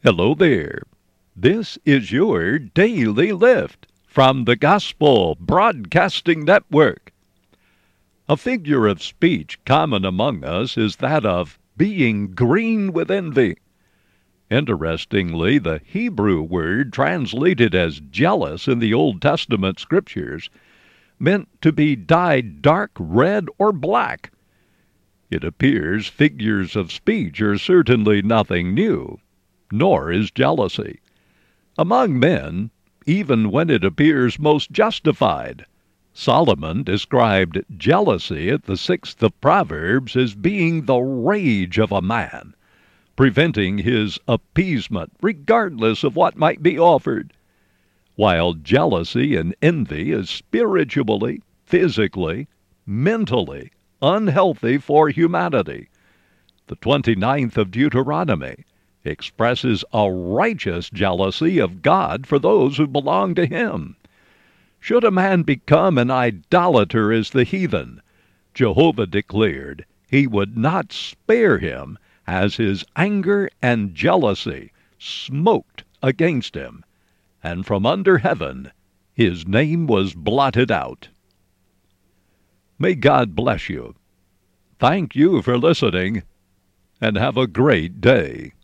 Hello there. This is your Daily Lift from the Gospel Broadcasting Network. A figure of speech common among us is that of being green with envy. Interestingly, the Hebrew word translated as jealous in the Old Testament scriptures meant to be dyed dark red or black. It appears figures of speech are certainly nothing new, nor is jealousy. Among men, even when it appears most justified, Solomon described jealousy at the 6th of Proverbs as being the rage of a man, preventing his appeasement regardless of what might be offered. While jealousy and envy is spiritually, physically, mentally unhealthy for humanity. The 29th of Deuteronomy expresses a righteous jealousy of God for those who belong to him. Should a man become an idolater as the heathen, Jehovah declared he would not spare him as his anger and jealousy smoked against him, and from under heaven his name was blotted out. May God bless you. Thank you for listening, and have a great day.